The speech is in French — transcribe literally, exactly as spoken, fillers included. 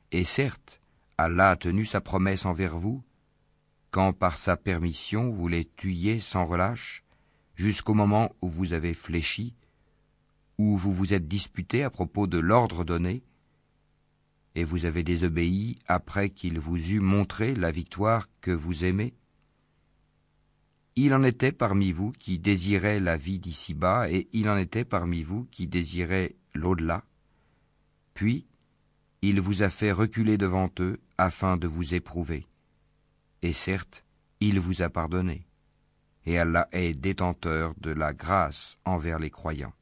Et certes, Allah a tenu sa promesse envers vous, quand par sa permission vous les tuiez sans relâche, jusqu'au moment où vous avez fléchi, où vous vous êtes disputé à propos de l'ordre donné, et vous avez désobéi après qu'il vous eût montré la victoire que vous aimez. Il en était parmi vous qui désiraient la vie d'ici-bas, et il en était parmi vous qui désiraient l'au-delà. Puis, il vous a fait reculer devant eux afin de vous éprouver. Et certes, il vous a pardonné. Et Allah est détenteur de la grâce envers les croyants.